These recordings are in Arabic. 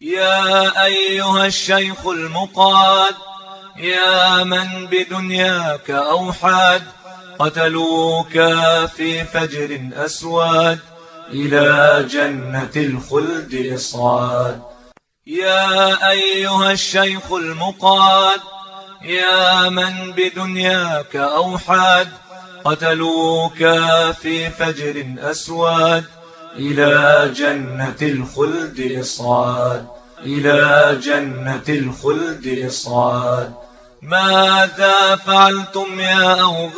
يا أيها الشيخ المقاد، يا من بدنياك أوحاد، قتلوك في فجر أسود، إلى جنة الخلد إصعاد. يا أيها الشيخ المقاد، يا من بدنياك أوحاد، قتلوك في فجر أسود، إلى جنة الخلد إصعاد، إلى جنة الخلد إصعاد. ماذا فعلتم يا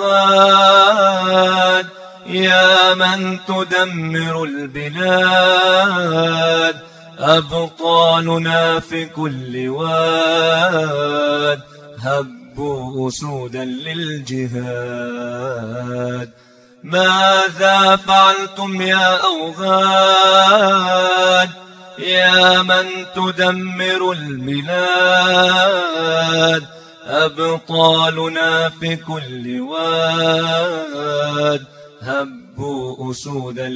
أوغاد، يا من تدمر البلاد؟ أبطالنا في كل واد، هبوا أسودا للجهاد. ماذا فعلتم يا أوغاد، يا من تدمر البلاد؟ أبطالنا في كل واد، هبوا أسودا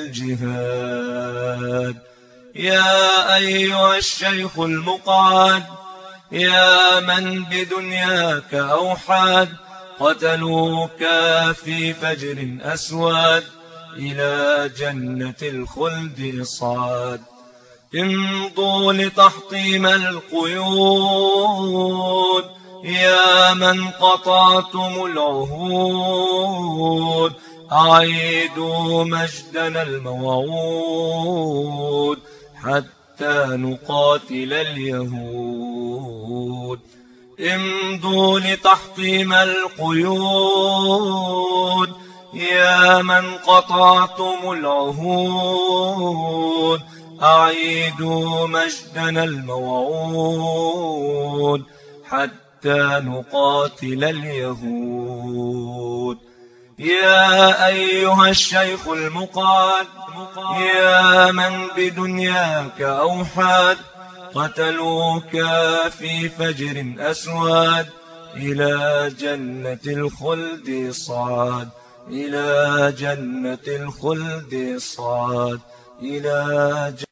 للجهاد. يا أيها الشيخ المقعد، يا من بدنياك أوحاد، قتلوك في فجر أسود، إلى جنة الخلد إصعاد. امضوا لتحطيم القيود، يا من قطعتم العهود، أعيدوا مجدنا الموعود، حتى نقاتل اليهود. امضوا لتحطيم القيود، يا من قطعتم العهود، أعيدوا مجدنا الموعود، حتى نقاتل اليهود. يا أيها الشيخ المقعد، يا من بدنياك أوحاد، قتلوك في فجر أسود، إلى جنة الخلد صعد، إلى جنة الخلد صعد، إلى